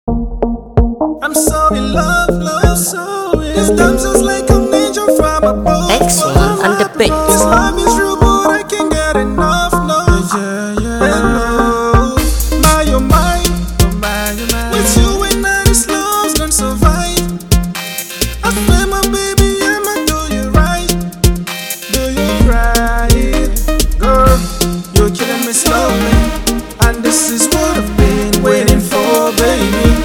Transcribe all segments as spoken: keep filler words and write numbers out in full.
I'm so in love, love, so in This dance is like a ninja from above. Excellent, and the beat. This love is real, but I can't get enough, no. Yeah, yeah, hello. My, oh my, oh my, oh my. With you and I, this love's gonna survive. I swear, my baby, I'ma do you right. Do you right, girl? You're killing me slowly, and this is what I've been waiting for, baby.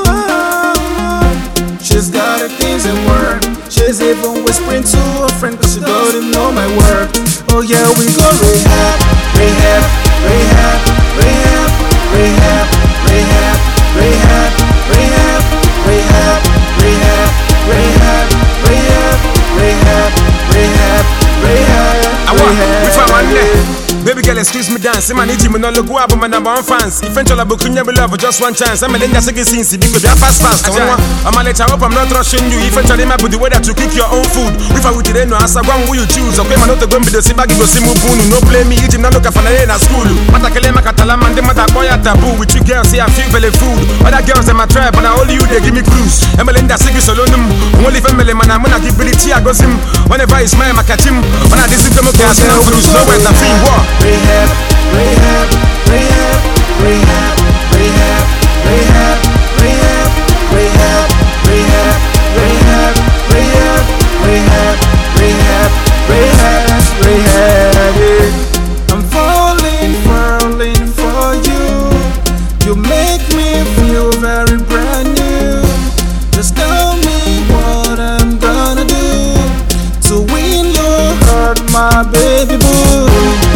She's got her things in work. She's even whispering to her friend, cause she don't even know my word. Oh yeah, we go rehab, rehab, rehab, rehab, rehab, rehab, rehab, rehab, rehab, rehab, rehab, rehab, rehab, rehab, rehab. I want, we found one day. Baby girl, excuse me dance. Man, it's me no look up, my number one fans. If I'm trying to book you, love for just one chance. I'm a lender second scene, because you're fast, fast. I'm a let hope I'm not rushing you. If I'm trying to the weather to cook your own food. If I would then answer one, will you choose? Okay, man, not to go to the Sibagi go Simu Bunu. No play me, eating, not look at Fanana school. Matakalema Catalam and the Matakoya taboo. With you girls, see, I feel belly food. Other girls in my tribe, and I only you, they give me cruise. I'm a lender second solonum. Only family man, I'm gonna give Billy I go sim. Whenever it's my Makatim, when I deceive them, okay, I say, no, nowhere the thing war. Rehab, rehab, rehab, rehab, rehab, rehab, rehab, rehab, rehab, rehab, rehab, rehab, rehab, rehab, rehab. I'm falling, falling for you. You make me feel very brand new. Just tell me what I'm gonna do to win your heart, my baby boo.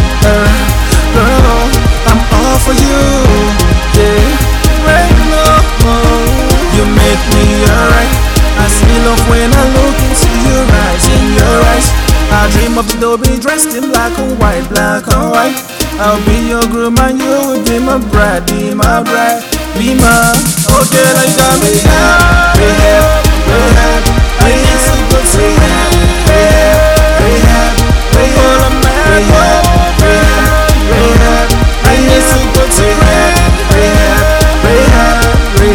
Girl, I'm all for you, yeah, right now. You make me alright. I see love when I look into your eyes, in your eyes. I dream of the Dobby dressed in black and white, black and white. I'll be your groom and you will be my bride, be my bride, be my. Okay, like you got me, yeah. Rehab, rehab, I need to go to rehab, rehab, rehab, rehab, rehab, rehab. Rehab, I need to go to rehab, rehab, rehab,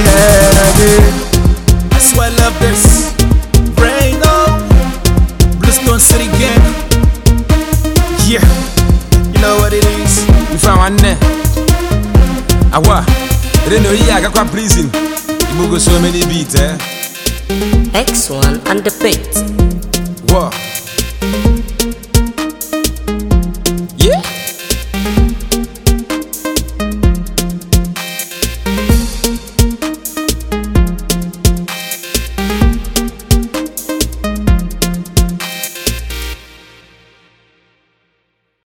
rehab. I swear I love this. Reno, Bluestone City gang. Yeah, you know what it is. We found one there. Awa, I didn't know I got quite pleasing. You go so many beats, eh? Excellent, and the beat. What?